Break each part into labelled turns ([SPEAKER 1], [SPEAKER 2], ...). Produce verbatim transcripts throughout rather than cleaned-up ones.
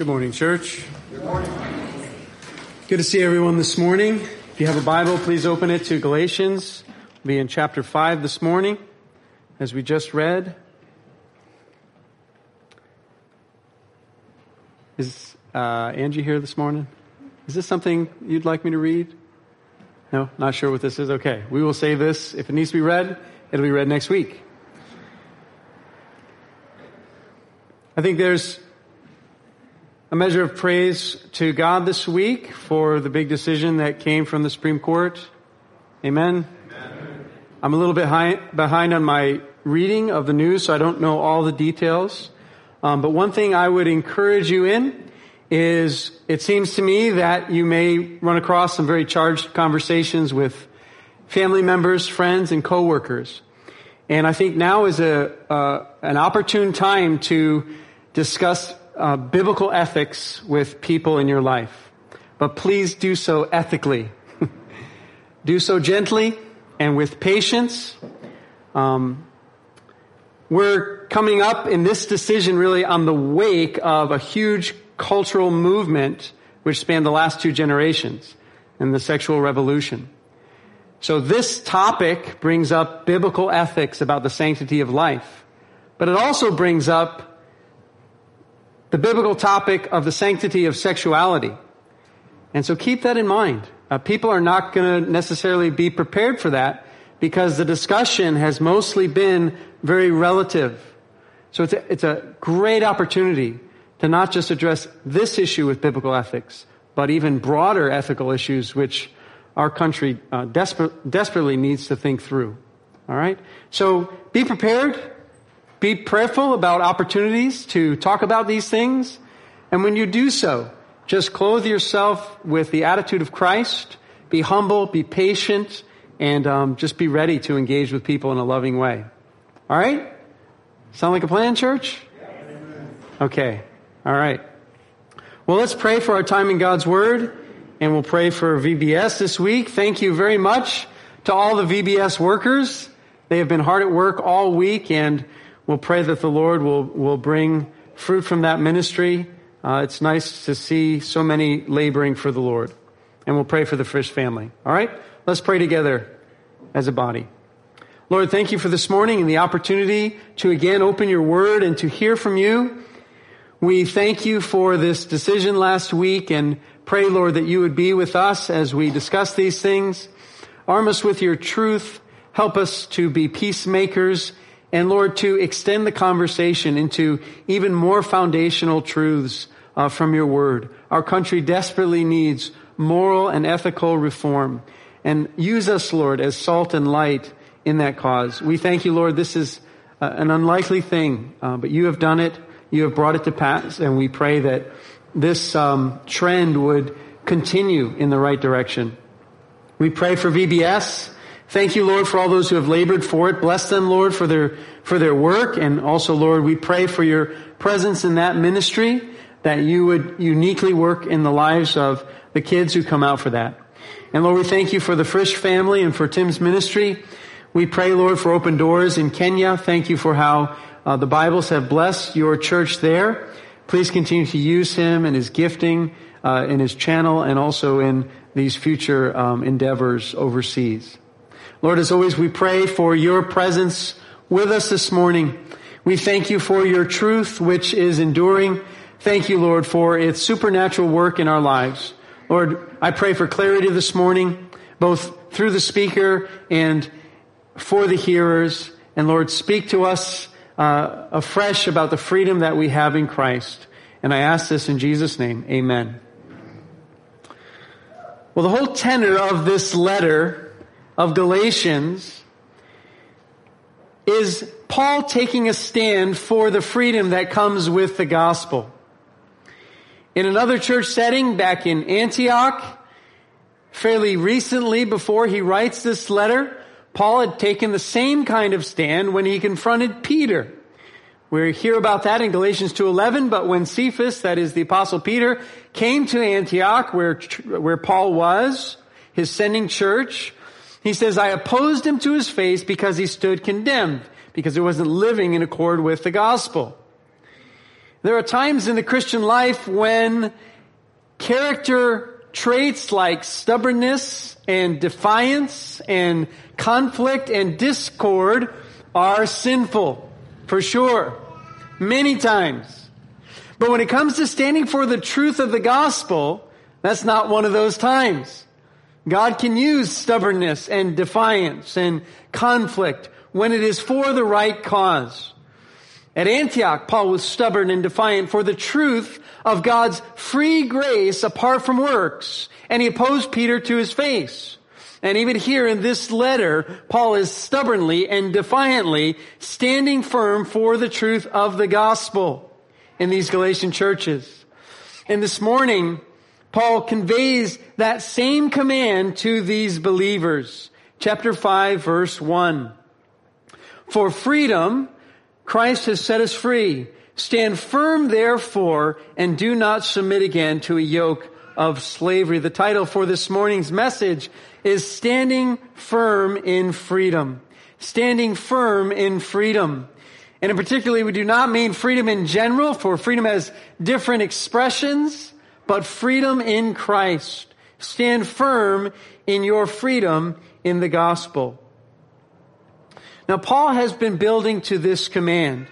[SPEAKER 1] Good morning, church. Good morning. Good to see everyone this morning. If you have a Bible, please open it to Galatians. We'll be in chapter five this morning, as we just read. Is uh, Angie here this morning? Is this something you'd like me to read? No? Not sure what this is? Okay. We will save this. If it needs to be read, it'll be read next week. I think there's a measure of praise to God this week for the big decision that came from the Supreme Court. Amen? Amen. I'm a little bit high, behind on my reading of the news, so I don't know all the details. Um, but one thing I would encourage you in is it seems to me that you may run across some very charged conversations with family members, friends, and coworkers. And I think now is a uh, an opportune time to discuss Uh, biblical ethics with people in your life. But please do so ethically. Do so gently and with patience. Um, we're coming up in this decision really on the wake of a huge cultural movement which spanned the last two generations in the sexual revolution. So this topic brings up biblical ethics about the sanctity of life. But it also brings up the biblical topic of the sanctity of sexuality. And so keep that in mind. Uh, people are not going to necessarily be prepared for that because the discussion has mostly been very relative. So it's a, it's a great opportunity to not just address this issue with biblical ethics, but even broader ethical issues which our country uh, desper- desperately needs to think through. All right? So be prepared. Be prayerful about opportunities to talk about these things. And when you do so, just clothe yourself with the attitude of Christ. Be humble, be patient, and um, just be ready to engage with people in a loving way. All right? Sound like a plan, church? Okay. All right. Well, let's pray for our time in God's Word, and we'll pray for V B S this week. Thank you very much to all the V B S workers. They have been hard at work all week, and we'll pray that the Lord will, will bring fruit from that ministry. Uh, it's nice to see so many laboring for the Lord. And we'll pray for the Frisch family. All right? Let's pray together as a body. Lord, thank you for this morning and the opportunity to again open your word and to hear from you. We thank you for this decision last week and pray, Lord, that you would be with us as we discuss these things. Arm us with your truth. Help us to be peacemakers. And Lord, to extend the conversation into even more foundational truths uh, from your word. Our country desperately needs moral and ethical reform. And use us, Lord, as salt and light in that cause. We thank you, Lord, this is uh, an unlikely thing, uh, but you have done it. You have brought it to pass. And we pray that this um, trend would continue in the right direction. We pray for V B S. Thank you, Lord, for all those who have labored for it. Bless them, Lord, for their for their work. And also, Lord, we pray for your presence in that ministry, that you would uniquely work in the lives of the kids who come out for that. And Lord, we thank you for the Frisch family and for Tim's ministry. We pray, Lord, for open doors in Kenya. Thank you for how uh, the Bibles have blessed your church there. Please continue to use him and his gifting uh, in his channel and also in these future um, endeavors overseas. Lord, as always, we pray for your presence with us this morning. We thank you for your truth, which is enduring. Thank you, Lord, for its supernatural work in our lives. Lord, I pray for clarity this morning, both through the speaker and for the hearers. And Lord, speak to us uh, afresh about the freedom that we have in Christ. And I ask this in Jesus' name. Amen. Well, the whole tenor of this letter of Galatians is Paul taking a stand for the freedom that comes with the gospel. In another church setting back in Antioch, fairly recently before he writes this letter, Paul had taken the same kind of stand when he confronted Peter. We hear about that in Galatians two eleven, but when Cephas, that is the Apostle Peter, came to Antioch where, where Paul was, his sending church, he says, I opposed him to his face because he stood condemned, because he wasn't living in accord with the gospel. There are times in the Christian life when character traits like stubbornness and defiance and conflict and discord are sinful, for sure, many times. But when it comes to standing for the truth of the gospel, that's not one of those times. God can use stubbornness and defiance and conflict when it is for the right cause. At Antioch, Paul was stubborn and defiant for the truth of God's free grace apart from works, and he opposed Peter to his face. And even here in this letter, Paul is stubbornly and defiantly standing firm for the truth of the gospel in these Galatian churches. And this morning, Paul conveys that same command to these believers. Chapter five, verse one. For freedom, Christ has set us free. Stand firm, therefore, and do not submit again to a yoke of slavery. The title for this morning's message is Standing Firm in Freedom. Standing firm in freedom. And in particular, we do not mean freedom in general, for freedom has different expressions, but freedom in Christ. Stand firm in your freedom in the gospel. Now, Paul has been building to this command.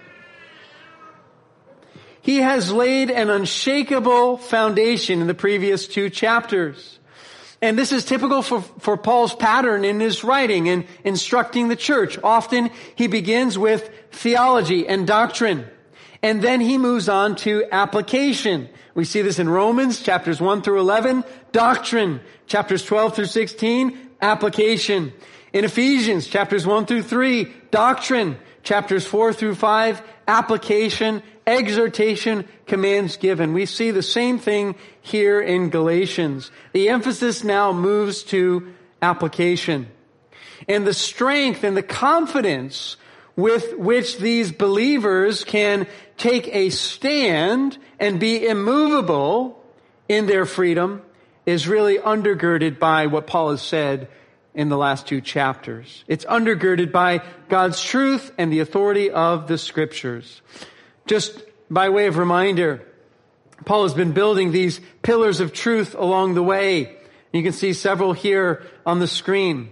[SPEAKER 1] He has laid an unshakable foundation in the previous two chapters. And this is typical for, for Paul's pattern in his writing and instructing the church. Often he begins with theology and doctrine, and then he moves on to application. We see this in Romans chapters one through eleven, doctrine. Chapters twelve through sixteen, application. In Ephesians chapters one through three, doctrine. Chapters four through five, application, exhortation, commands given. We see the same thing here in Galatians. The emphasis now moves to application. And the strength and the confidence with which these believers can take a stand and be immovable in their freedom is really undergirded by what Paul has said in the last two chapters. It's undergirded by God's truth and the authority of the Scriptures. Just by way of reminder, Paul has been building these pillars of truth along the way. You can see several here on the screen.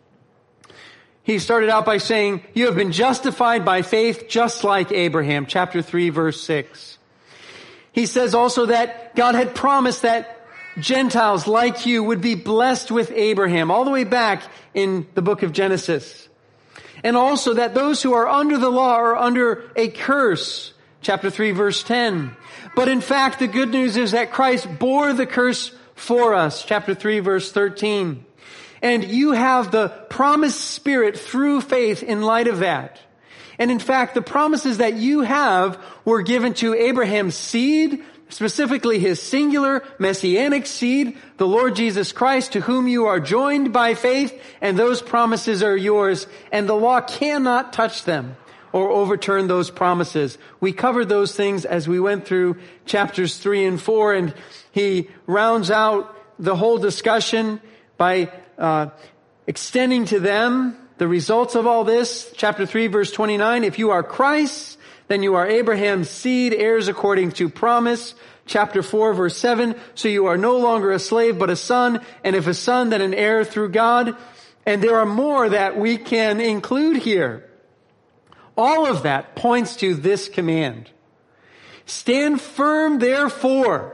[SPEAKER 1] He started out by saying, you have been justified by faith just like Abraham, chapter three, verse six. He says also that God had promised that Gentiles like you would be blessed with Abraham, all the way back in the book of Genesis. And also that those who are under the law are under a curse, chapter three, verse ten. But in fact, the good news is that Christ bore the curse for us, chapter three, verse thirteen. And you have the promised Spirit through faith in light of that. And in fact, the promises that you have were given to Abraham's seed, specifically his singular messianic seed, the Lord Jesus Christ, to whom you are joined by faith, and those promises are yours, and the law cannot touch them or overturn those promises. We covered those things as we went through chapters three and four, and he rounds out the whole discussion by uh, extending to them the results of all this. Chapter three, verse twenty-nine, if you are Christ's, then you are Abraham's seed, heirs according to promise. Chapter four, verse seven, so you are no longer a slave, but a son, and if a son, then an heir through God. And there are more that we can include here. All of that points to this command. Stand firm, therefore,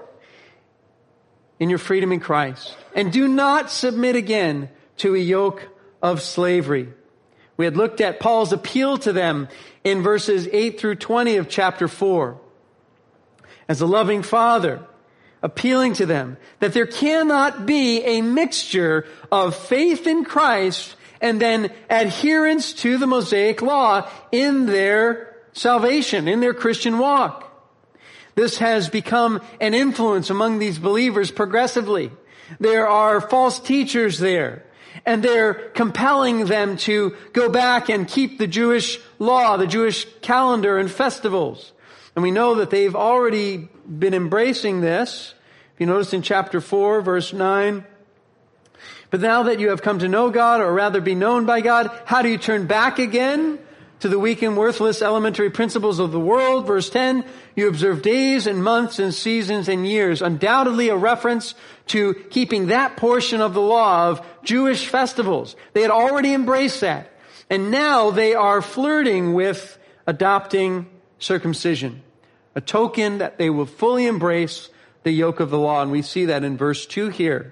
[SPEAKER 1] in your freedom in Christ, and do not submit again to a yoke of slavery. We had looked at Paul's appeal to them in verses eight through twenty of chapter four. As a loving father, appealing to them that there cannot be a mixture of faith in Christ and then adherence to the Mosaic law in their salvation, in their Christian walk. This has become an influence among these believers progressively. There are false teachers there, and they're compelling them to go back and keep the Jewish law, the Jewish calendar and festivals. And we know that they've already been embracing this. If you notice in chapter four, verse nine, but now that you have come to know God, or rather be known by God, how do you turn back again to the weak and worthless elementary principles of the world. Verse ten, you observe days and months and seasons and years. Undoubtedly a reference to keeping that portion of the law of Jewish festivals. They had already embraced that. And now they are flirting with adopting circumcision, a token that they will fully embrace the yoke of the law. And we see that in verse two here.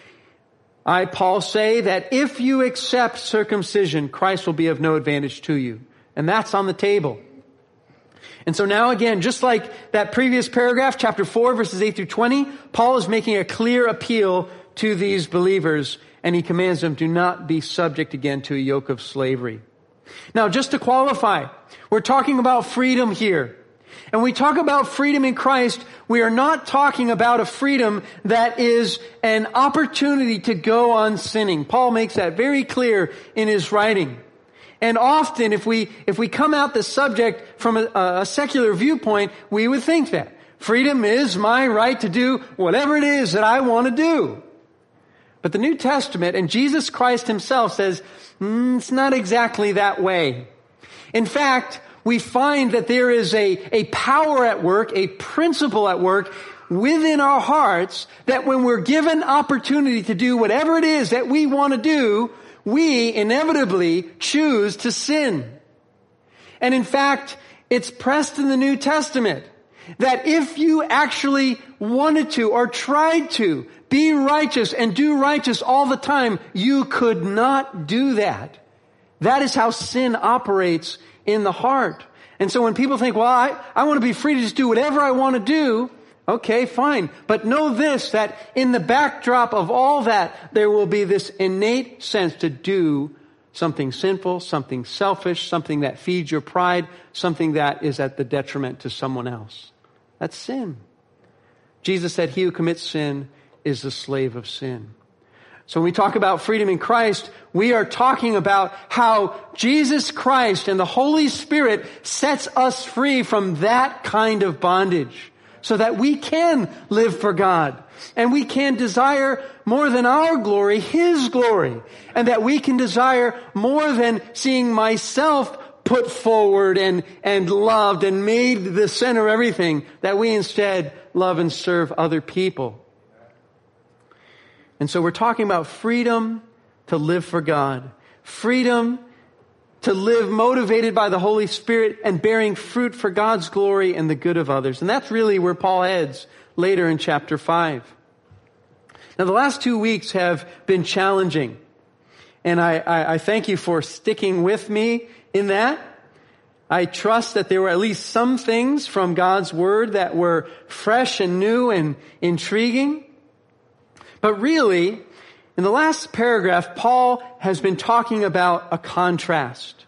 [SPEAKER 1] I, Paul, say that if you accept circumcision, Christ will be of no advantage to you. And that's on the table. And so now again, just like that previous paragraph, chapter four, verses eight through twenty, Paul is making a clear appeal to these believers, and he commands them to not be subject again to a yoke of slavery. Now, just to qualify, we're talking about freedom here. And when we talk about freedom in Christ, we are not talking about a freedom that is an opportunity to go on sinning. Paul makes that very clear in his writing. And often, if we if we come at the subject from a, a secular viewpoint, we would think that freedom is my right to do whatever it is that I want to do. But the New Testament and Jesus Christ himself says, mm, it's not exactly that way. In fact, we find that there is a, a power at work, a principle at work within our hearts that when we're given opportunity to do whatever it is that we want to do, we inevitably choose to sin. And in fact, it's pressed in the New Testament that if you actually wanted to or tried to be righteous and do righteous all the time, you could not do that. That is how sin operates in the heart. And so when people think, well, I, I want to be free to just do whatever I want to do, okay, fine. But know this, that in the backdrop of all that, there will be this innate sense to do something sinful, something selfish, something that feeds your pride, something that is at the detriment to someone else. That's sin. Jesus said, he who commits sin is the slave of sin. So when we talk about freedom in Christ, we are talking about how Jesus Christ and the Holy Spirit sets us free from that kind of bondage so that we can live for God and we can desire more than our glory, his glory, and that we can desire more than seeing myself put forward and, and loved and made the center of everything, that we instead love and serve other people. And so we're talking about freedom to live for God, freedom to live motivated by the Holy Spirit and bearing fruit for God's glory and the good of others. And that's really where Paul heads later in chapter five. Now, the last two weeks have been challenging, and I, I, I thank you for sticking with me in that. I trust that there were at least some things from God's Word that were fresh and new and intriguing. But really, in the last paragraph, Paul has been talking about a contrast.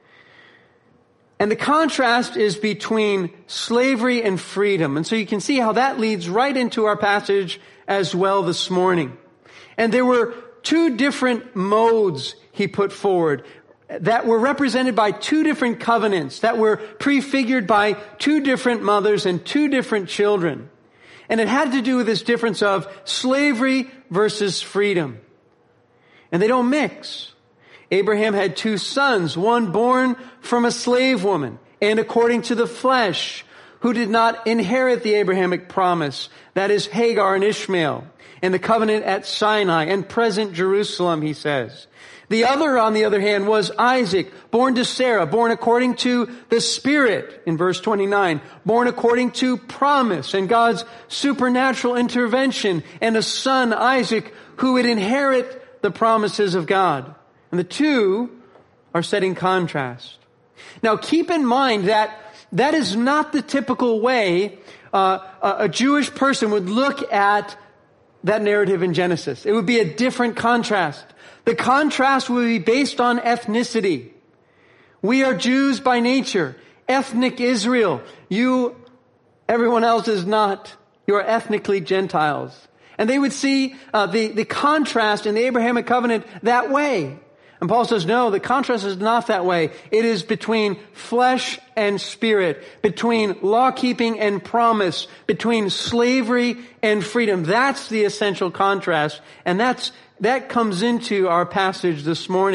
[SPEAKER 1] And the contrast is between slavery and freedom. And so you can see how that leads right into our passage as well this morning. And there were two different modes he put forward that were represented by two different covenants, that were prefigured by two different mothers and two different children. And it had to do with this difference of slavery versus freedom. And they don't mix. Abraham had two sons, one born from a slave woman and according to the flesh, who did not inherit the Abrahamic promise. That is Hagar and Ishmael, and the covenant at Sinai and present Jerusalem, he says. The other, on the other hand, was Isaac, born to Sarah, born according to the Spirit, in verse twenty-nine, born according to promise and God's supernatural intervention, and a son, Isaac, who would inherit the promises of God. And the two are set in contrast. Now, keep in mind that that is not the typical way uh, a Jewish person would look at that narrative in Genesis. It would be a different contrast. The contrast will be based on ethnicity. We are Jews by nature, ethnic Israel. You, everyone else is not. You are ethnically Gentiles. And they would see uh, the, the contrast in the Abrahamic covenant that way. And Paul says, no, the contrast is not that way. It is between flesh and spirit, between law-keeping and promise, between slavery and freedom. That's the essential contrast. And that's That comes into our passage this morning.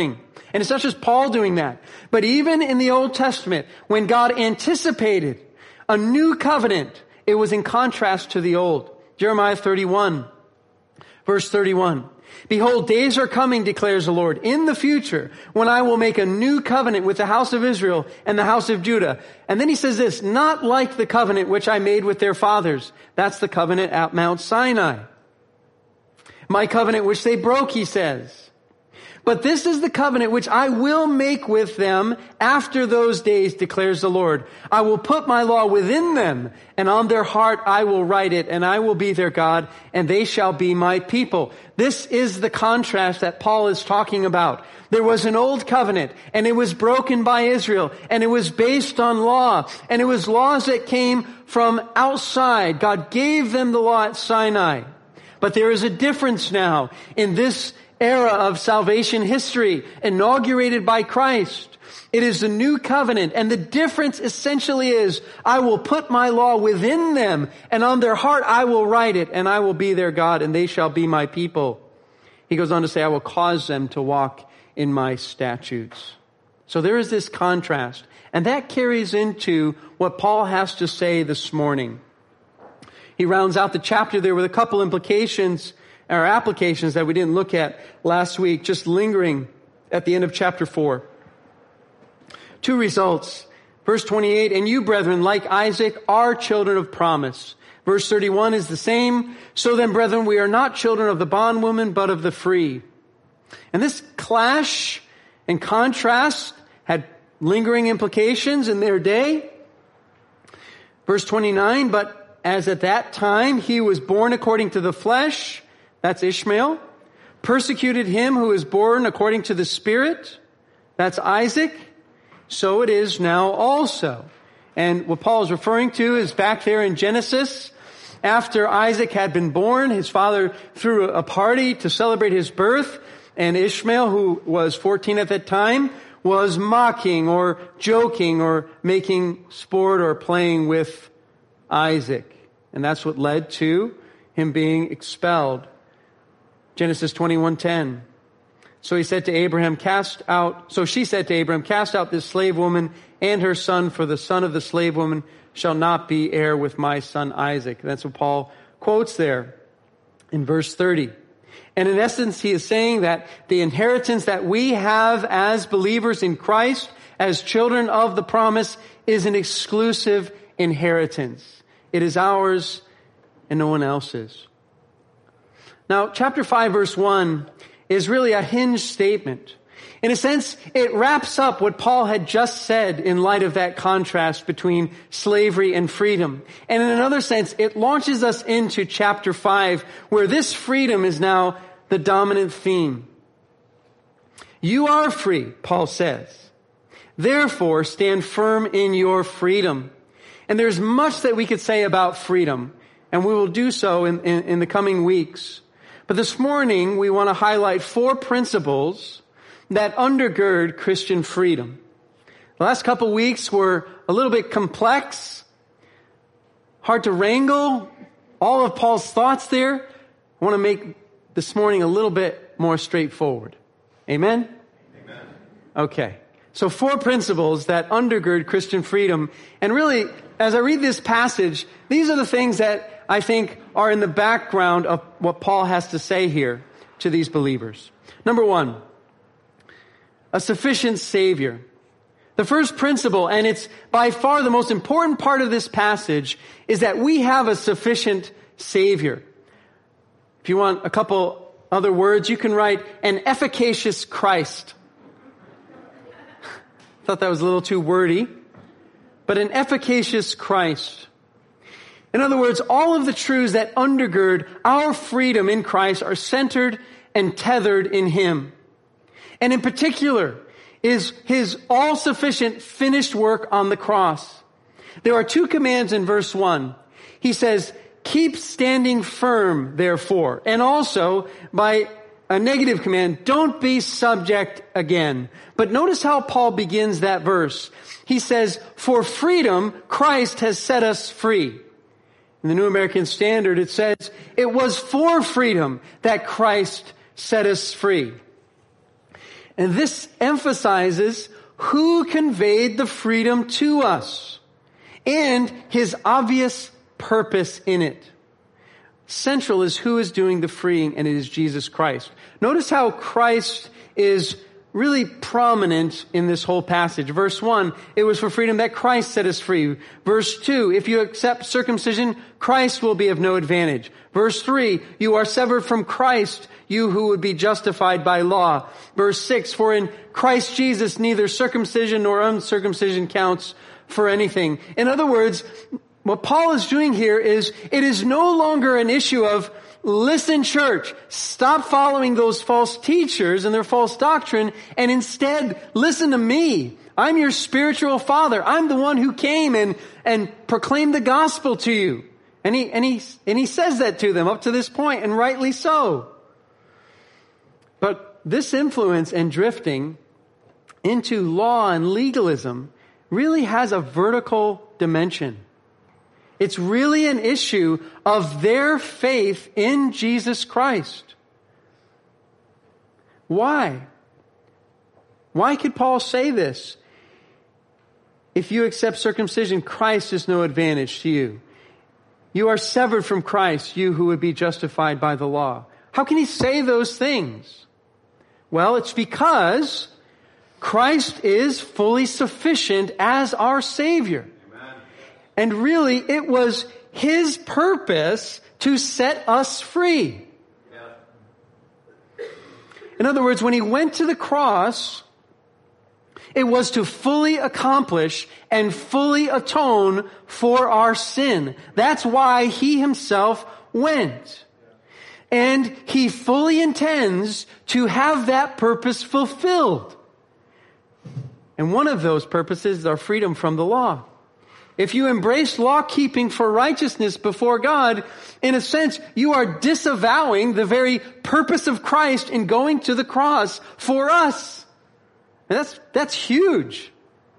[SPEAKER 1] And it's not just Paul doing that, but even in the Old Testament, when God anticipated a new covenant, it was in contrast to the old. Jeremiah thirty-one, verse thirty-one. Behold, days are coming, declares the Lord, in the future, when I will make a new covenant with the house of Israel and the house of Judah. And then he says this, not like the covenant which I made with their fathers. That's the covenant at Mount Sinai. My covenant which they broke, he says. But this is the covenant which I will make with them after those days, declares the Lord. I will put my law within them, and on their heart I will write it, and I will be their God, and they shall be my people. This is the contrast that Paul is talking about. There was an old covenant, and it was broken by Israel, and it was based on law, and it was laws that came from outside. God gave them the law at Sinai. But there is a difference now in this era of salvation history, inaugurated by Christ. It is the new covenant, and the difference essentially is, I will put my law within them, and on their heart I will write it, and I will be their God, and they shall be my people. He goes on to say, I will cause them to walk in my statutes. So there is this contrast, and that carries into what Paul has to say this morning. He rounds out the chapter there with a couple implications or applications that we didn't look at last week, just lingering at the end of chapter four. Two results. Verse twenty-eight, and you, brethren, like Isaac, are children of promise. Verse thirty-one is the same. So then, brethren, we are not children of the bondwoman, but of the free. And this clash and contrast had lingering implications in their day. Verse twenty-nine, but as at that time he was born according to the flesh, that's Ishmael, persecuted him who is born according to the Spirit, that's Isaac, so it is now also. And what Paul is referring to is back there in Genesis, after Isaac had been born, his father threw a party to celebrate his birth, and Ishmael, who was fourteen at that time, was mocking or joking or making sport or playing with Isaac. And that's what led to him being expelled. Genesis twenty-one ten. So he said to Abraham, cast out, so she said to Abraham, cast out this slave woman and her son, for the son of the slave woman shall not be heir with my son Isaac. That's what Paul quotes there in verse thirty. And in essence, he is saying that the inheritance that we have as believers in Christ, as children of the promise, is an exclusive inheritance. It is ours and no one else's. Now, chapter five, verse one is really a hinge statement. In a sense, it wraps up what Paul had just said in light of that contrast between slavery and freedom. And in another sense, it launches us into chapter five, where this freedom is now the dominant theme. You are free, Paul says. Therefore, stand firm in your freedom. And there's much that we could say about freedom, and we will do so in, in, in the coming weeks. But this morning, we want to highlight four principles that undergird Christian freedom. The last couple weeks were a little bit complex, hard to wrangle, all of Paul's thoughts there. I want to make this morning a little bit more straightforward. Amen? Amen. Okay. So four principles that undergird Christian freedom. And really, as I read this passage, these are the things that I think are in the background of what Paul has to say here to these believers. Number one, a sufficient Savior. The first principle, and it's by far the most important part of this passage, is that we have a sufficient Savior. If you want a couple other words, you can write an efficacious Christ. Thought that was a little too wordy, but an efficacious Christ. In other words, all of the truths that undergird our freedom in Christ are centered and tethered in Him. And in particular, is His all-sufficient finished work on the cross. There are two commands in verse one. He says, keep standing firm, therefore. And also, by a negative command, don't be subject again. But notice how Paul begins that verse. He says, for freedom, Christ has set us free. In the New American Standard, it says, it was for freedom that Christ set us free. And this emphasizes who conveyed the freedom to us and his obvious purpose in it. Central is who is doing the freeing, and it is Jesus Christ. Notice how Christ is really prominent in this whole passage. Verse one, it was for freedom that Christ set us free. Verse two, if you accept circumcision, Christ will be of no advantage. Verse three, you are severed from Christ, you who would be justified by law. Verse six, for in Christ Jesus neither circumcision nor uncircumcision counts for anything. In other words, what Paul is doing here is, it is no longer an issue of, listen, church, stop following those false teachers and their false doctrine, and instead listen to me. I'm your spiritual father. I'm the one who came and, and proclaimed the gospel to you. And he, and he, and he says that to them up to this point, and rightly so. But this influence and drifting into law and legalism really has a vertical dimension. It's really an issue of their faith in Jesus Christ. Why? Why could Paul say this? If you accept circumcision, Christ is no advantage to you. You are severed from Christ, you who would be justified by the law. How can he say those things? Well, it's because Christ is fully sufficient as our Savior. And really, it was his purpose to set us free. In other words, when he went to the cross, it was to fully accomplish and fully atone for our sin. That's why he himself went. And he fully intends to have that purpose fulfilled. And one of those purposes is our freedom from the law. If you embrace law-keeping for righteousness before God, in a sense, you are disavowing the very purpose of Christ in going to the cross for us. And that's, that's huge.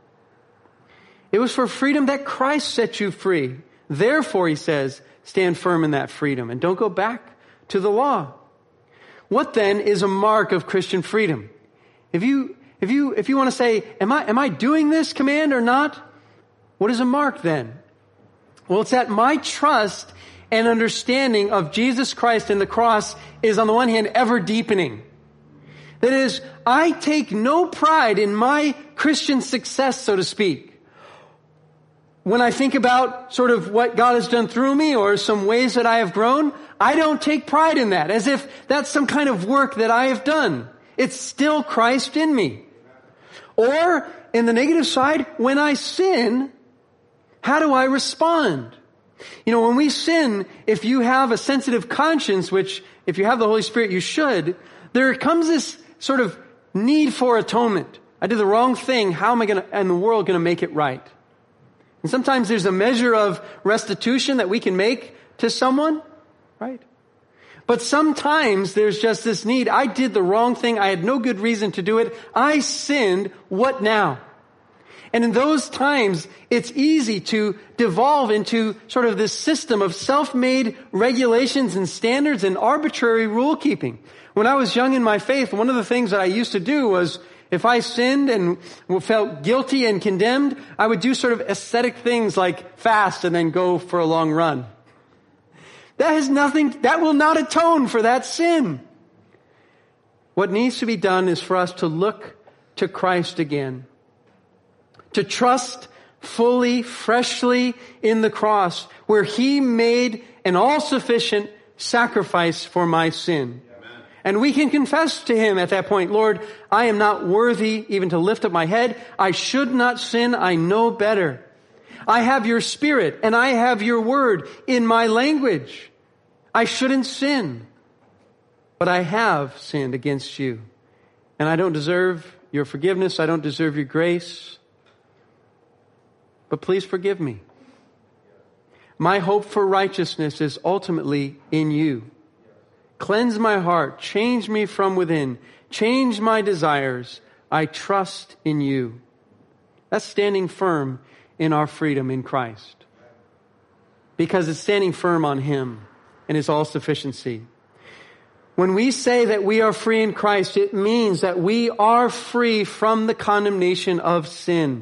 [SPEAKER 1] It was for freedom that Christ set you free. Therefore, he says, stand firm in that freedom and don't go back to the law. What then is a mark of Christian freedom? If you, if you, if you want to say, am I, am I doing this command or not? What is a mark then? Well, it's that my trust and understanding of Jesus Christ and the cross is, on the one hand, ever deepening. That is, I take no pride in my Christian success, so to speak. When I think about sort of what God has done through me or some ways that I have grown, I don't take pride in that as if that's some kind of work that I have done. It's still Christ in me. Or, in the negative side, when I sin, how do I respond? You know, when we sin, if you have a sensitive conscience, which if you have the Holy Spirit, you should, there comes this sort of need for atonement. I did the wrong thing. How am I going to, in the world, going to make it right? And sometimes there's a measure of restitution that we can make to someone, right? But sometimes there's just this need. I did the wrong thing. I had no good reason to do it. I sinned. What now? And in those times, it's easy to devolve into sort of this system of self-made regulations and standards and arbitrary rule keeping. When I was young in my faith, one of the things that I used to do was, if I sinned and felt guilty and condemned, I would do sort of ascetic things like fast and then go for a long run. That has nothing, that will not atone for that sin. What needs to be done is for us to look to Christ again. To trust fully, freshly in the cross, where he made an all-sufficient sacrifice for my sin. Amen. And we can confess to him at that point, Lord, I am not worthy even to lift up my head. I should not sin. I know better. I have your Spirit and I have your word in my language. I shouldn't sin, but I have sinned against you. And I don't deserve your forgiveness. I don't deserve your grace. But please forgive me. My hope for righteousness is ultimately in you. Cleanse my heart. Change me from within. Change my desires. I trust in you. That's standing firm in our freedom in Christ. Because it's standing firm on him and his all-sufficiency. When we say that we are free in Christ, it means that we are free from the condemnation of sin.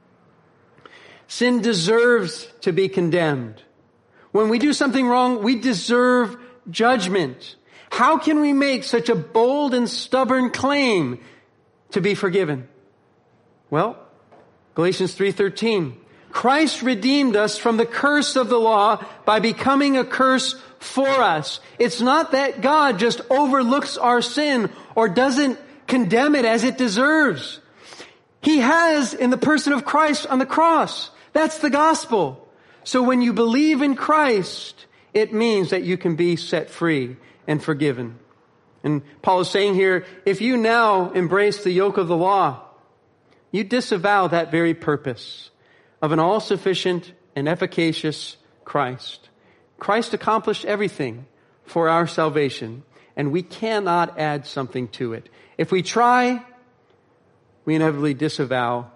[SPEAKER 1] Sin deserves to be condemned. When we do something wrong, we deserve judgment. How can we make such a bold and stubborn claim to be forgiven? Well, Galatians three thirteen. Christ redeemed us from the curse of the law by becoming a curse for us. It's not that God just overlooks our sin or doesn't condemn it as it deserves. He has in the person of Christ on the cross. That's the gospel. So when you believe in Christ, it means that you can be set free and forgiven. And Paul is saying here, if you now embrace the yoke of the law, you disavow that very purpose of an all-sufficient and efficacious Christ. Christ accomplished everything for our salvation, and we cannot add something to it. If we try, we inevitably disavow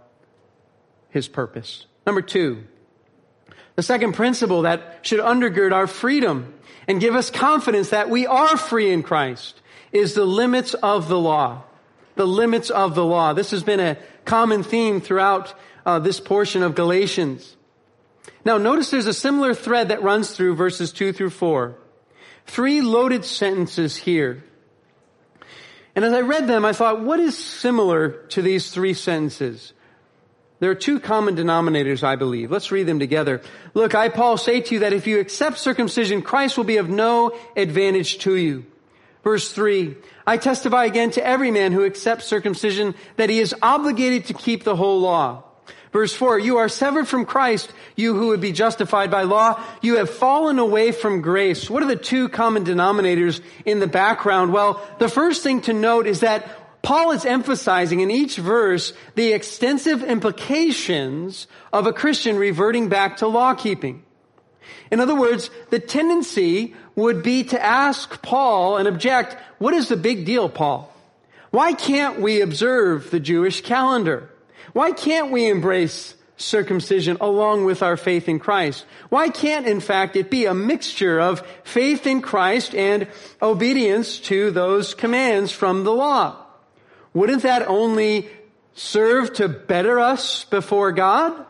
[SPEAKER 1] his purpose. Number two, the second principle that should undergird our freedom and give us confidence that we are free in Christ is the limits of the law. The limits of the law. This has been a common theme throughout uh, this portion of Galatians. Now notice there's a similar thread that runs through verses two through four. Three loaded sentences here. And as I read them, I thought, what is similar to these three sentences? There are two common denominators, I believe. Let's read them together. Look, I, Paul, say to you that if you accept circumcision, Christ will be of no advantage to you. Verse three, I testify again to every man who accepts circumcision that he is obligated to keep the whole law. Verse four, you are severed from Christ, you who would be justified by law. You have fallen away from grace. What are the two common denominators in the background? Well, the first thing to note is that Paul is emphasizing in each verse the extensive implications of a Christian reverting back to law keeping. In other words, the tendency would be to ask Paul and object, what is the big deal, Paul? Why can't we observe the Jewish calendar? Why can't we embrace circumcision along with our faith in Christ? Why can't, in fact, it be a mixture of faith in Christ and obedience to those commands from the law? Wouldn't that only serve to better us before God?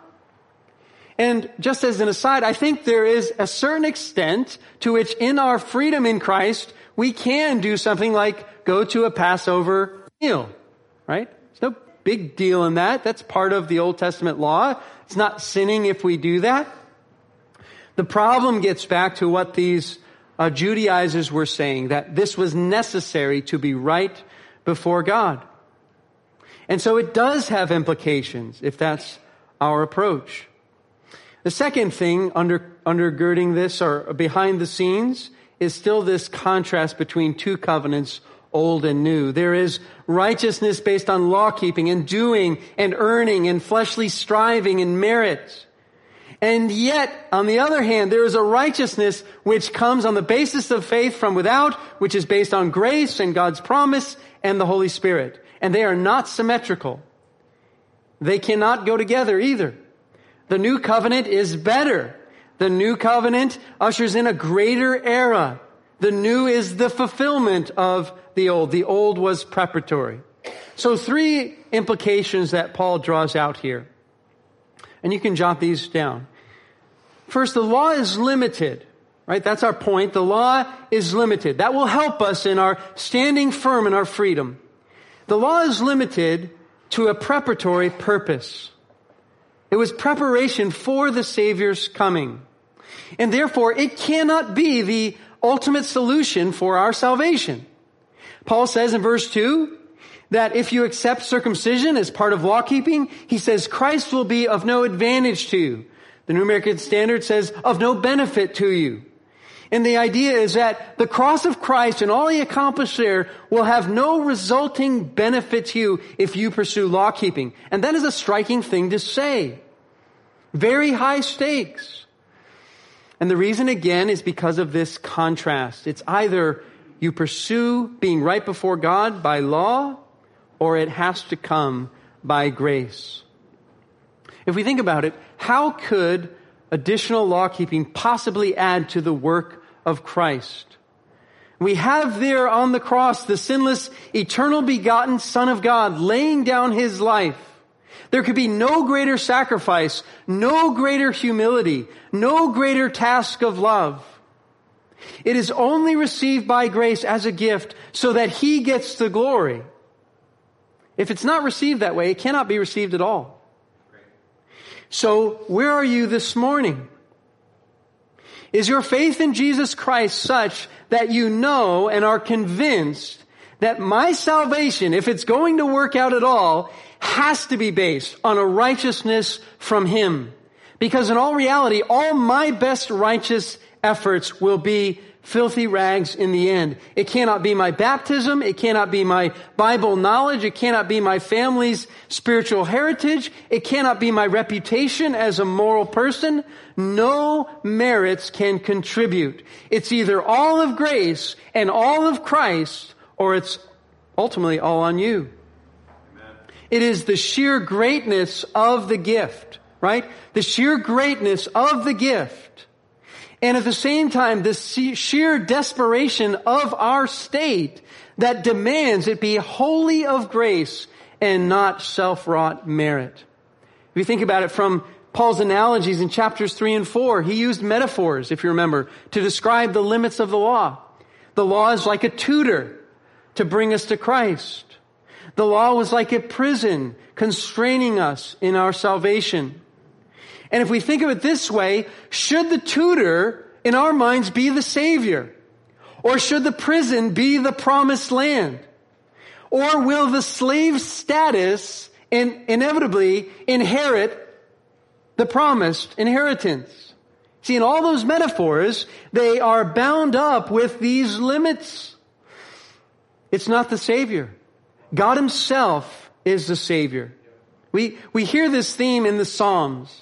[SPEAKER 1] And just as an aside, I think there is a certain extent to which in our freedom in Christ, we can do something like go to a Passover meal, right? There's no big deal in that. That's part of the Old Testament law. It's not sinning if we do that. The problem gets back to what these uh, Judaizers were saying, that this was necessary to be right before God. And so it does have implications if that's our approach. The second thing under, undergirding this or behind the scenes is still this contrast between two covenants, old and new. There is righteousness based on law keeping and doing and earning and fleshly striving and merit. And yet, on the other hand, there is a righteousness which comes on the basis of faith from without, which is based on grace and God's promise and the Holy Spirit. And they are not symmetrical. They cannot go together either. The new covenant is better. The new covenant ushers in a greater era. The new is the fulfillment of the old. The old was preparatory. So three implications that Paul draws out here. And you can jot these down. First, the law is limited, right? That's our point. The law is limited. That will help us in our standing firm in our freedom. The law is limited to a preparatory purpose. It was preparation for the Savior's coming. And therefore, it cannot be the ultimate solution for our salvation. Paul says in verse two that if you accept circumcision as part of law keeping, he says Christ will be of no advantage to you. The New American Standard says of no benefit to you. And the idea is that the cross of Christ and all he accomplished there will have no resulting benefit to you if you pursue law keeping. And that is a striking thing to say. Very high stakes. And the reason again is because of this contrast. It's either you pursue being right before God by law, or it has to come by grace. If we think about it, how could additional law keeping possibly add to the work of Christ? We have there on the cross the sinless, eternal begotten Son of God laying down his life. There could be no greater sacrifice, no greater humility, no greater task of love. It is only received by grace as a gift so that he gets the glory. If it's not received that way, it cannot be received at all. So where are you this morning? Is your faith in Jesus Christ such that you know and are convinced that my salvation, if it's going to work out at all, has to be based on a righteousness from him? Because in all reality, all my best righteous efforts will be filthy rags in the end. It cannot be my baptism. It cannot be my Bible knowledge. It cannot be my family's spiritual heritage. It cannot be my reputation as a moral person. No merits can contribute. It's either all of grace and all of Christ, or it's ultimately all on you. Amen. It is the sheer greatness of the gift, right? The sheer greatness of the gift. And at the same time, the sheer desperation of our state that demands it be wholly of grace and not self-wrought merit. If you think about it from Paul's analogies in chapters three and four, he used metaphors, if you remember, to describe the limits of the law. The law is like a tutor to bring us to Christ. The law was like a prison constraining us in our salvation. And if we think of it this way, should the tutor in our minds be the Savior? Or should the prison be the promised land? Or will the slave status in, inevitably inherit the promised inheritance? See, in all those metaphors, they are bound up with these limits. It's not the Savior. God himself is the Savior. We, we hear this theme in the Psalms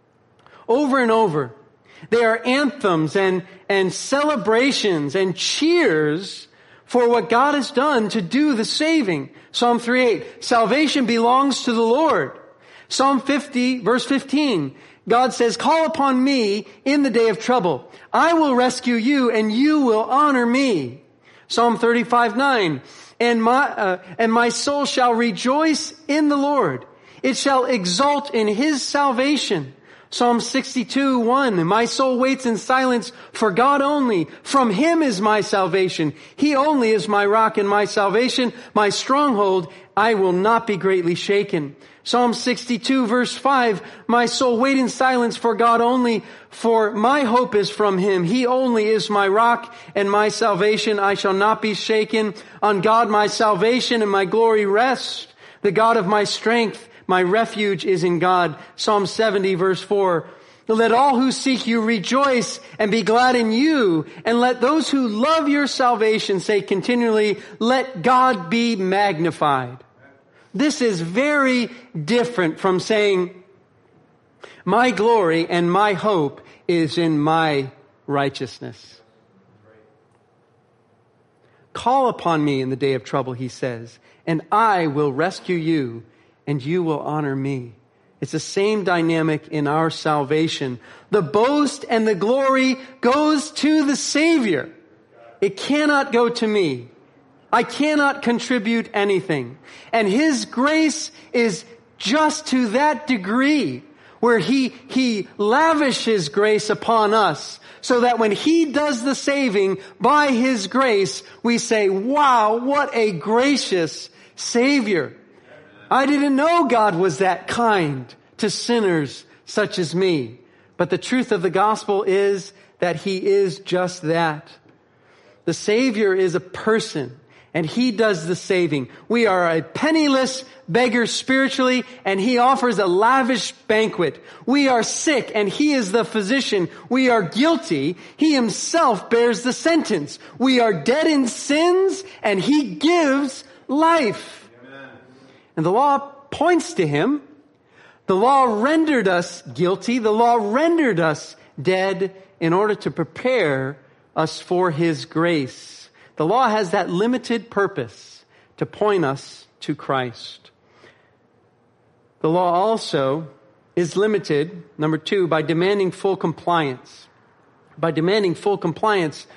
[SPEAKER 1] over and over. They are anthems and, and celebrations and cheers for what God has done to do the saving. Psalm three eight, salvation belongs to the Lord. Psalm fifty, verse fifteen, God says, call upon me in the day of trouble. I will rescue you and you will honor me. Psalm thirty-five nine, and my, uh, and my soul shall rejoice in the Lord. It shall exult in his salvation. Psalm sixty-two one, my soul waits in silence for God only. From him is my salvation. He only is my rock and my salvation, my stronghold. I will not be greatly shaken. Psalm sixty-two verse five, my soul wait in silence for God only, for my hope is from him. He only is my rock and my salvation. I shall not be shaken. On God my salvation and my glory rest. The God of my strength, my refuge is in God. Psalm seventy verse four. Let all who seek you rejoice and be glad in you. And let those who love your salvation say continually, let God be magnified. This is very different from saying, my glory and my hope is in my righteousness. Call upon me in the day of trouble, he says, and I will rescue you and you will honor me. It's the same dynamic in our salvation. The boast and the glory goes to the Savior. It cannot go to me. I cannot contribute anything. And his grace is just to that degree where he, he lavishes grace upon us so that when he does the saving by his grace, we say, wow, what a gracious Savior. I didn't know God was that kind to sinners such as me. But the truth of the gospel is that he is just that. The Savior is a person, and he does the saving. We are a penniless beggar spiritually, and he offers a lavish banquet. We are sick, and he is the physician. We are guilty. He himself bears the sentence. We are dead in sins, and he gives life. And the law points to him. The law rendered us guilty. The law rendered us dead in order to prepare us for his grace. The law has that limited purpose to point us to Christ. The law also is limited, number two, by demanding full compliance. By demanding full compliance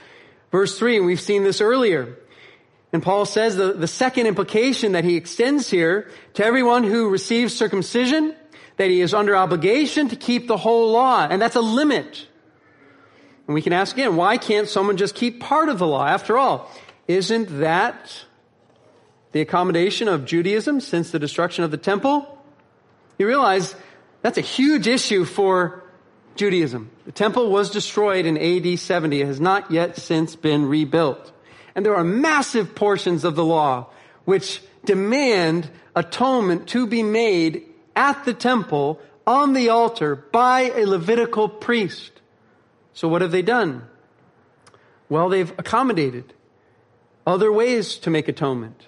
[SPEAKER 1] Verse three, and we've seen this earlier. And Paul says the, the second implication that he extends here to everyone who receives circumcision, that he is under obligation to keep the whole law. And that's a limit. And we can ask again, why can't someone just keep part of the law? After all, isn't that the accommodation of Judaism since the destruction of the temple? You realize that's a huge issue for Judaism. The temple was destroyed in A D seventy. It has not yet since been rebuilt. And there are massive portions of the law which demand atonement to be made at the temple on the altar by a Levitical priest. So what have they done? Well, they've accommodated other ways to make atonement.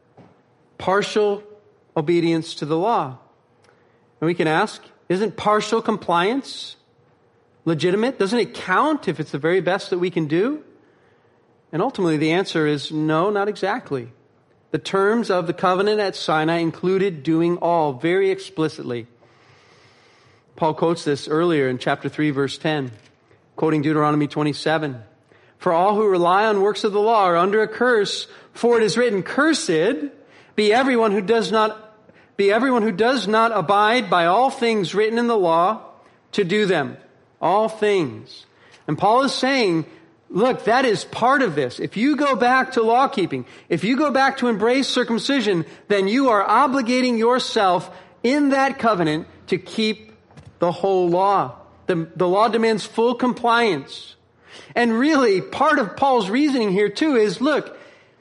[SPEAKER 1] Partial obedience to the law. And we can ask, isn't partial compliance legitimate? Doesn't it count if it's the very best that we can do? And ultimately the answer is no, not exactly. The terms of the covenant at Sinai included doing all very explicitly. Paul quotes this earlier in chapter three, verse ten, quoting Deuteronomy twenty-seven. For all who rely on works of the law are under a curse, for it is written, cursed be everyone who does not be everyone who does not abide by all things written in the law to do them. All things. And Paul is saying, look, that is part of this. If you go back to law keeping, if you go back to embrace circumcision, then you are obligating yourself in that covenant to keep the whole law. The, the law demands full compliance. And really, part of Paul's reasoning here too is, look,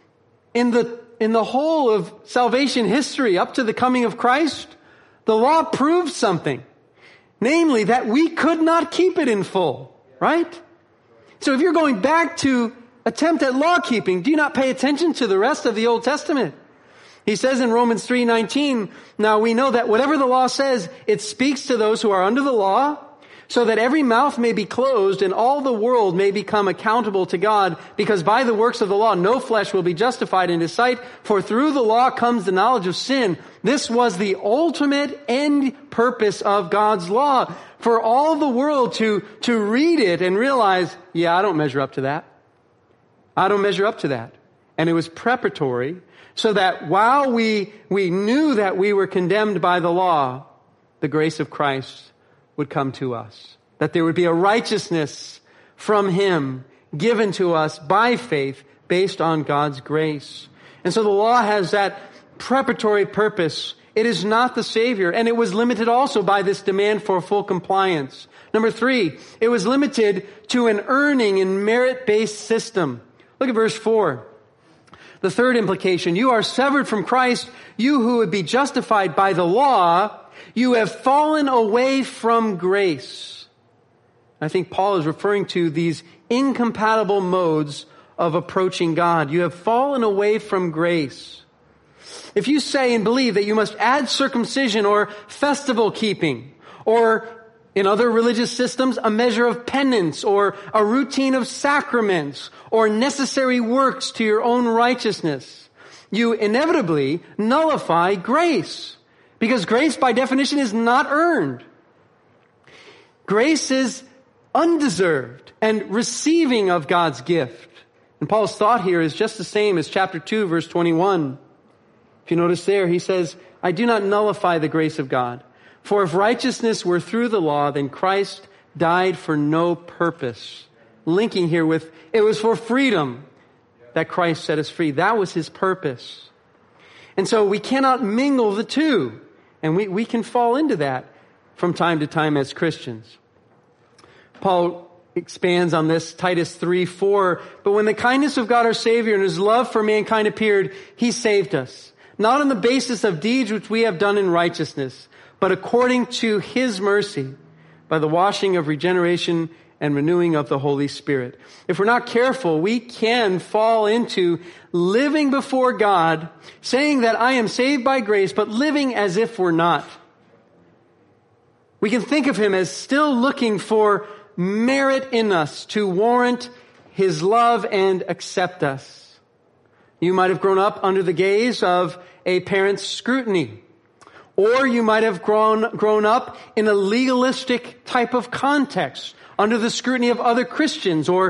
[SPEAKER 1] in the, in the whole of salvation history up to the coming of Christ, the law proves something. Namely, that we could not keep it in full, right? So if you're going back to attempt at law keeping, do you not pay attention to the rest of the Old Testament? He says in Romans three nineteen, now we know that whatever the law says, it speaks to those who are under the law, so that every mouth may be closed and all the world may become accountable to God, because by the works of the law no flesh will be justified in his sight, for through the law comes the knowledge of sin. This was the ultimate end purpose of God's law, for all the world to, to read it and realize, yeah, I don't measure up to that. I don't measure up to that. And it was preparatory so that while we, we knew that we were condemned by the law, the grace of Christ would come to us. That there would be a righteousness from Him given to us by faith based on God's grace. And so the law has that preparatory purpose. It is not the Savior. And it was limited also by this demand for full compliance. Number three, it was limited to an earning and merit-based system. Look at verse four. The third implication, you are severed from Christ, you who would be justified by the law, you have fallen away from grace. I think Paul is referring to these incompatible modes of approaching God. You have fallen away from grace. If you say and believe that you must add circumcision or festival keeping, or in other religious systems, a measure of penance or a routine of sacraments or necessary works to your own righteousness, you inevitably nullify grace. Because grace, by definition, is not earned. Grace is undeserved and receiving of God's gift. And Paul's thought here is just the same as chapter two, verse twenty-one. If you notice there, he says, I do not nullify the grace of God. For if righteousness were through the law, then Christ died for no purpose. Linking here with, it was for freedom that Christ set us free. That was His purpose. And so we cannot mingle the two. And we, we can fall into that from time to time as Christians. Paul expands on this, Titus three four. But when the kindness of God our Savior and His love for mankind appeared, He saved us. Not on the basis of deeds which we have done in righteousness, but according to His mercy, by the washing of regeneration and renewing of the Holy Spirit. If we're not careful, we can fall into living before God, saying that I am saved by grace, but living as if we're not. We can think of Him as still looking for merit in us to warrant His love and accept us. You might have grown up under the gaze of a parent's scrutiny. Or you might have grown, grown up in a legalistic type of context, under the scrutiny of other Christians or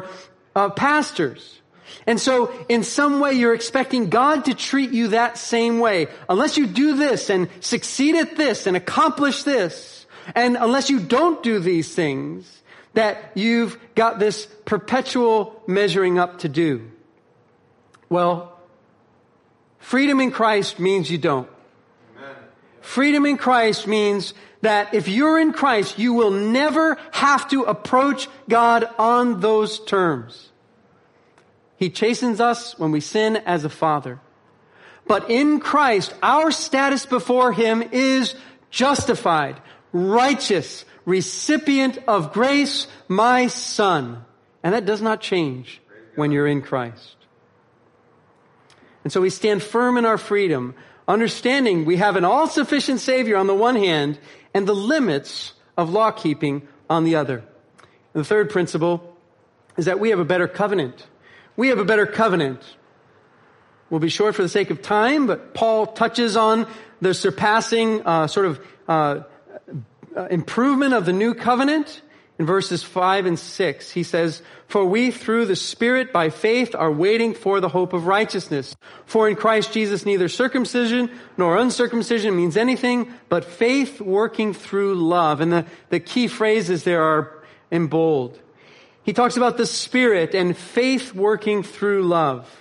[SPEAKER 1] uh, pastors. And so in some way you're expecting God to treat you that same way. Unless you do this and succeed at this and accomplish this, and unless you don't do these things, that you've got this perpetual measuring up to do. Well, freedom in Christ means you don't. Amen. Freedom in Christ means that if you're in Christ, you will never have to approach God on those terms. He chastens us when we sin as a father. But in Christ, our status before Him is justified, righteous, recipient of grace, my son. And that does not change when you're in Christ. And so we stand firm in our freedom, understanding we have an all-sufficient Savior on the one hand and the limits of law-keeping on the other. And the third principle is that we have a better covenant. We have a better covenant. We'll be short for the sake of time, but Paul touches on the surpassing uh, sort of uh, uh, improvement of the new covenant in verses five and six. He says, "For we through the Spirit by faith are waiting for the hope of righteousness. For in Christ Jesus neither circumcision nor uncircumcision means anything, but faith working through love." And the, the key phrases there are in bold. He talks about the Spirit and faith working through love.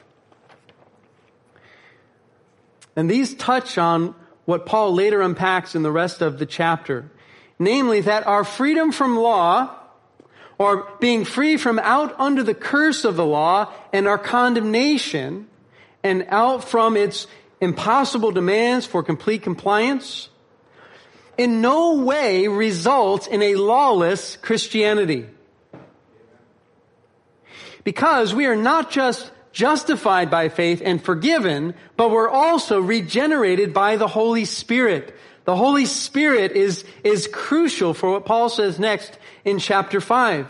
[SPEAKER 1] And these touch on what Paul later unpacks in the rest of the chapter. Namely, that our freedom from law, or being free from out under the curse of the law and our condemnation, and out from its impossible demands for complete compliance, in no way results in a lawless Christianity. Because we are not just justified by faith and forgiven, but we're also regenerated by the Holy Spirit. The Holy Spirit is, is crucial for what Paul says next in chapter five.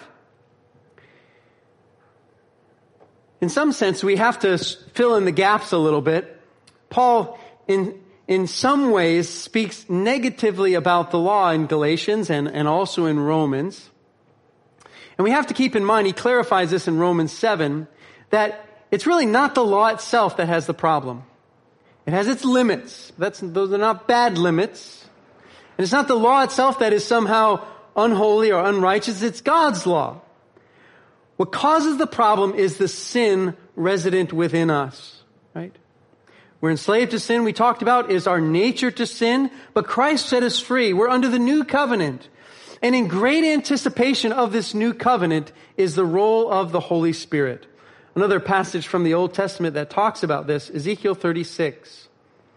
[SPEAKER 1] In some sense, we have to fill in the gaps a little bit. Paul, in, in some ways, speaks negatively about the law in Galatians and, and also in Romans. And we have to keep in mind, he clarifies this in Romans seven, that it's really not the law itself that has the problem. It has its limits. That's, those are not bad limits. And it's not the law itself that is somehow unholy or unrighteous. It's God's law. What causes the problem is the sin resident within us, right? We're enslaved to sin. We talked about is our nature to sin, but Christ set us free. We're under the new covenant. And in great anticipation of this new covenant is the role of the Holy Spirit. Another passage from the Old Testament that talks about this, Ezekiel thirty-six.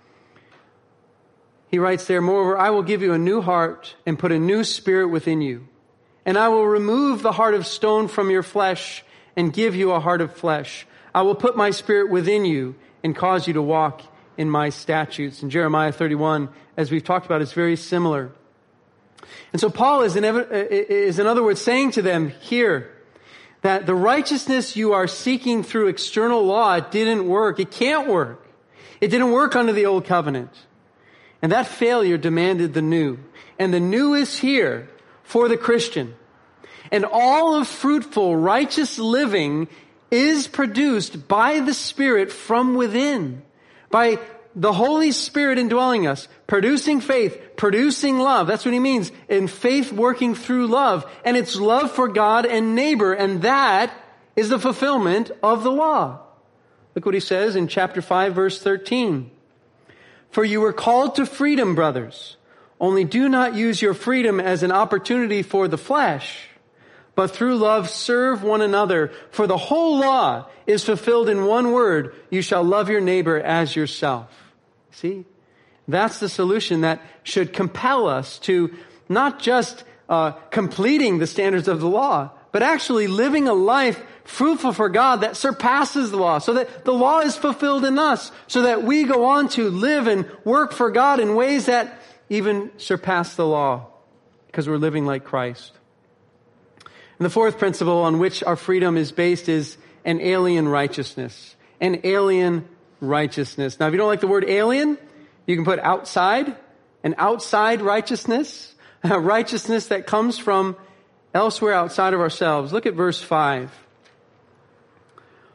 [SPEAKER 1] He writes there, "Moreover, I will give you a new heart and put a new spirit within you. And I will remove the heart of stone from your flesh and give you a heart of flesh. I will put my spirit within you and cause you to walk in my statutes." And Jeremiah thirty-one, as we've talked about, is very similar. And so Paul is in, is in other words saying to them here that the righteousness you are seeking through external law, it didn't work. It can't work. It didn't work under the old covenant. And that failure demanded the new. And the new is here for the Christian. And all of fruitful, righteous living is produced by the Spirit from within. By the Holy Spirit indwelling us, producing faith, producing love. That's what he means. In faith working through love. And it's love for God and neighbor. And that is the fulfillment of the law. Look what he says in chapter five, verse thirteen. "For you were called to freedom, brothers. Only do not use your freedom as an opportunity for the flesh, but through love serve one another. For the whole law is fulfilled in one word. You shall love your neighbor as yourself." See? That's the solution that should compel us to not just uh, completing the standards of the law, but actually living a life fruitful for God that surpasses the law, so that the law is fulfilled in us, so that we go on to live and work for God in ways that even surpass the law, because we're living like Christ. And the fourth principle on which our freedom is based is an alien righteousness. An alien righteousness. Now, if you don't like the word alien, you can put outside, an outside righteousness, a righteousness that comes from elsewhere outside of ourselves. Look at verse five.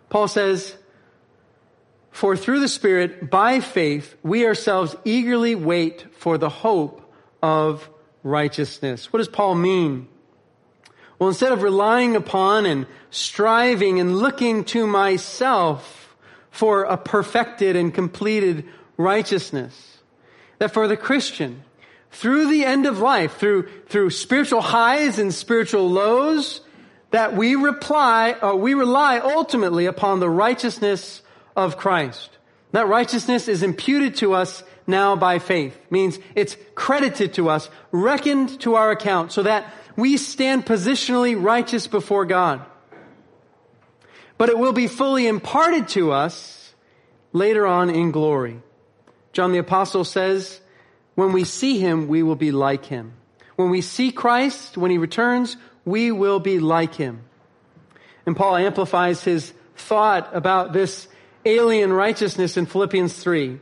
[SPEAKER 1] Paul says, "For through the Spirit, by faith, we ourselves eagerly wait for the hope of righteousness." What does Paul mean? Well, instead of relying upon and striving and looking to myself for a perfected and completed righteousness, that for the Christian, through the end of life, through, through spiritual highs and spiritual lows, that we reply, uh, we rely ultimately upon the righteousness of Christ. That righteousness is imputed to us now by faith. Means it's credited to us, reckoned to our account, so that we stand positionally righteous before God. But it will be fully imparted to us later on in glory. John the Apostle says, when we see Him, we will be like Him. When we see Christ, when He returns, we will be like Him. And Paul amplifies his thought about this alien righteousness in Philippians three.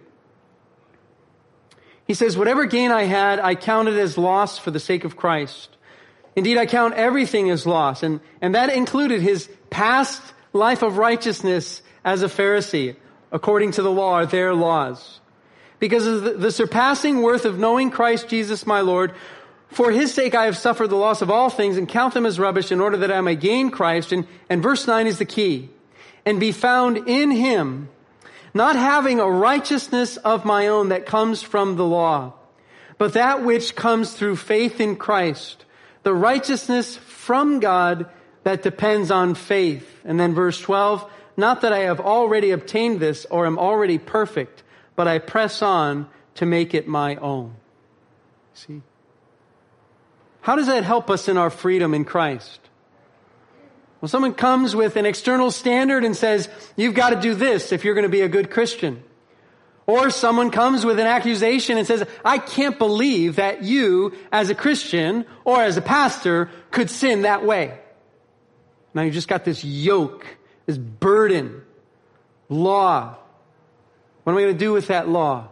[SPEAKER 1] He says, "Whatever gain I had, I counted as loss for the sake of Christ. Indeed, I count everything as loss." And, and that included his past life of righteousness as a Pharisee, according to the law, or their laws. "Because of the, the surpassing worth of knowing Christ Jesus my Lord, for His sake I have suffered the loss of all things and count them as rubbish in order that I may gain Christ." And, and verse nine is the key. "And be found in Him, not having a righteousness of my own that comes from the law, but that which comes through faith in Christ, the righteousness from God that depends on faith." And then verse twelve, "Not that I have already obtained this or am already perfect, but I press on to make it my own." See? How does that help us in our freedom in Christ? Well, someone comes with an external standard and says, you've got to do this if you're going to be a good Christian. Or someone comes with an accusation and says, I can't believe that you, as a Christian or as a pastor, could sin that way. Now you've just got this yoke, this burden, law. What am I going to do with that law?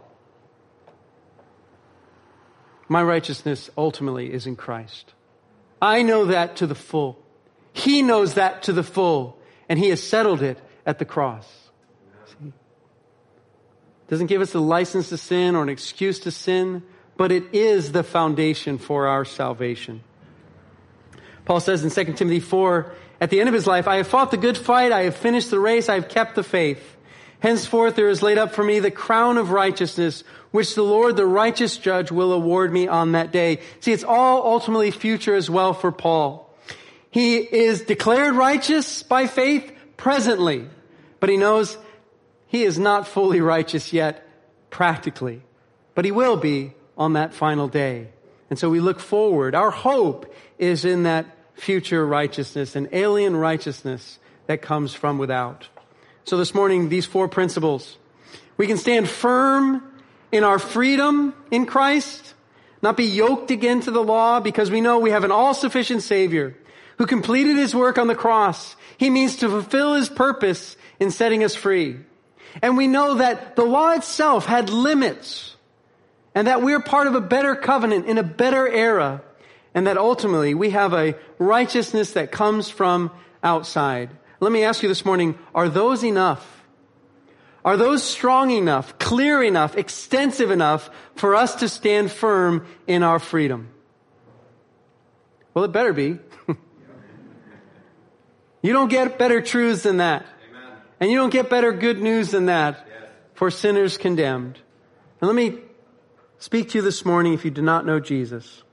[SPEAKER 1] My righteousness ultimately is in Christ. I know that to the full. He knows that to the full, and He has settled it at the cross. See? Doesn't give us a license to sin or an excuse to sin, but it is the foundation for our salvation. Paul says in Second Timothy four, at the end of his life, I have fought the good fight, I have finished the race, I have kept the faith. Henceforth there is laid up for me the crown of righteousness, which the Lord, the righteous judge, will award me on that day. See, it's all ultimately future as well for Paul. He is declared righteous by faith presently, but he knows he is not fully righteous yet practically, but he will be on that final day. And so we look forward. Our hope is in that future righteousness, an alien righteousness that comes from without. So this morning, these four principles. We can stand firm in our freedom in Christ, not be yoked again to the law, because we know we have an all-sufficient Savior who completed His work on the cross. He means to fulfill His purpose in setting us free. And we know that the law itself had limits, and that we're part of a better covenant in a better era, and that ultimately we have a righteousness that comes from outside. Let me ask you this morning, are those enough? Are those strong enough, clear enough, extensive enough for us to stand firm in our freedom? Well, it better be. You don't get better truths than that. Amen. And you don't get better good news than that. Yes. For sinners condemned. And let me speak to you this morning if you do not know Jesus.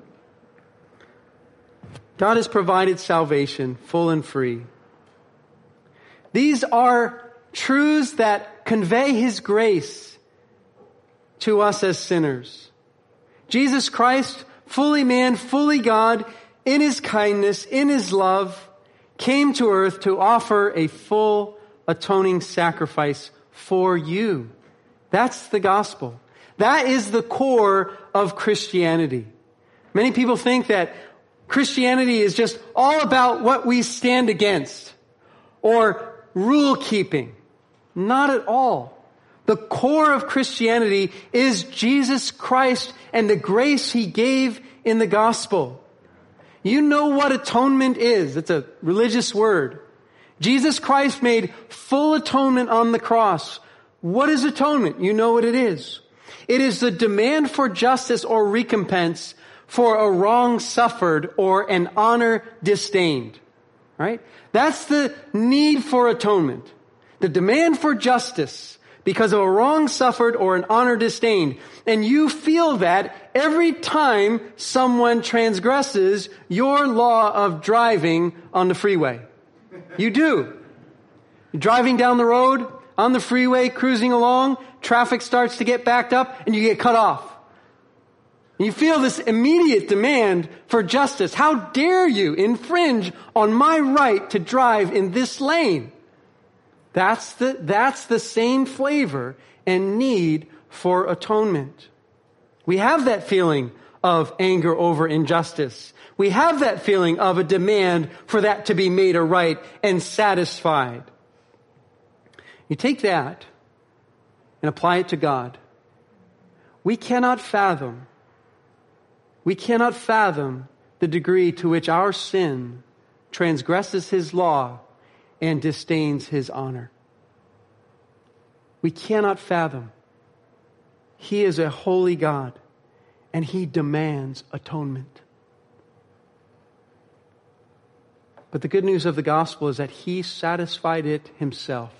[SPEAKER 1] God has provided salvation full and free. These are truths that convey His grace to us as sinners. Jesus Christ, fully man, fully God, in His kindness, in His love, came to earth to offer a full atoning sacrifice for you. That's the gospel. That is the core of Christianity. Many people think that Christianity is just all about what we stand against or rule keeping. Not at all. The core of Christianity is Jesus Christ and the grace He gave in the gospel. You know what atonement is. It's a religious word. Jesus Christ made full atonement on the cross. What is atonement? You know what it is. It is the demand for justice or recompense for a wrong suffered or an honor disdained. Right? That's the need for atonement. The demand for justice because of a wrong suffered or an honor disdained. And you feel that every time someone transgresses your law of driving on the freeway. You do. You're driving down the road, on the freeway, cruising along, traffic starts to get backed up, and you get cut off. And you feel this immediate demand for justice. How dare you infringe on my right to drive in this lane? That's the, that's the same flavor and need for atonement. We have that feeling of anger over injustice. We have that feeling of a demand for that to be made a right and satisfied. You take that and apply it to God. We cannot fathom, we cannot fathom the degree to which our sin transgresses His law and disdains His honor. We cannot fathom. He is a holy God, and He demands atonement. But the good news of the gospel is that He satisfied it Himself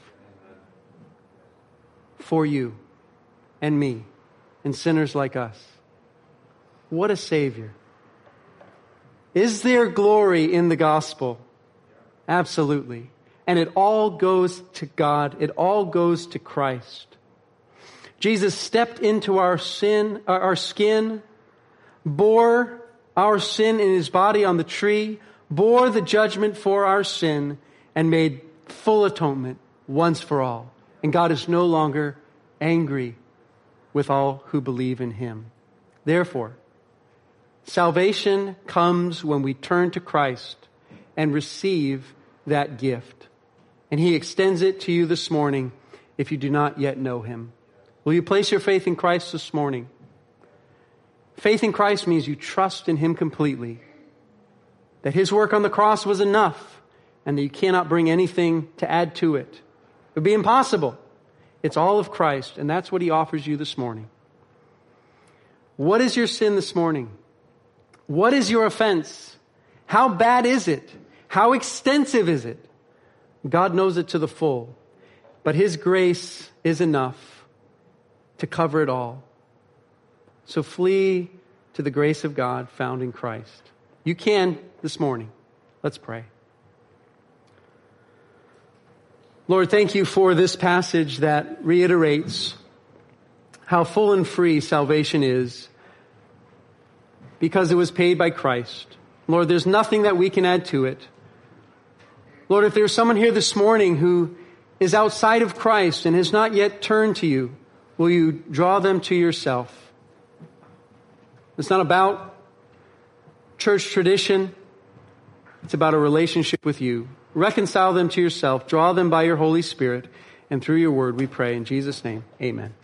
[SPEAKER 1] for you and me and sinners like us. What a Savior. Is there glory in the gospel? Absolutely. And it all goes to God. It all goes to Christ. Jesus stepped into our sin, our skin, bore our sin in His body on the tree, bore the judgment for our sin, and made full atonement once for all. And God is no longer angry with all who believe in Him. Therefore, salvation comes when we turn to Christ and receive that gift. And He extends it to you this morning if you do not yet know Him. Will you place your faith in Christ this morning? Faith in Christ means you trust in Him completely. That His work on the cross was enough and that you cannot bring anything to add to it. It would be impossible. It's all of Christ, and that's what He offers you this morning. What is your sin this morning? What is your offense? How bad is it? How extensive is it? God knows it to the full, but His grace is enough to cover it all. So flee to the grace of God found in Christ. You can this morning. Let's pray. Lord, thank You for this passage that reiterates how full and free salvation is because it was paid by Christ. Lord, there's nothing that we can add to it. Lord, if there's someone here this morning who is outside of Christ and has not yet turned to You, will You draw them to Yourself? It's not about church tradition. It's about a relationship with You. Reconcile them to Yourself. Draw them by Your Holy Spirit. And through Your word we pray in Jesus' name. Amen.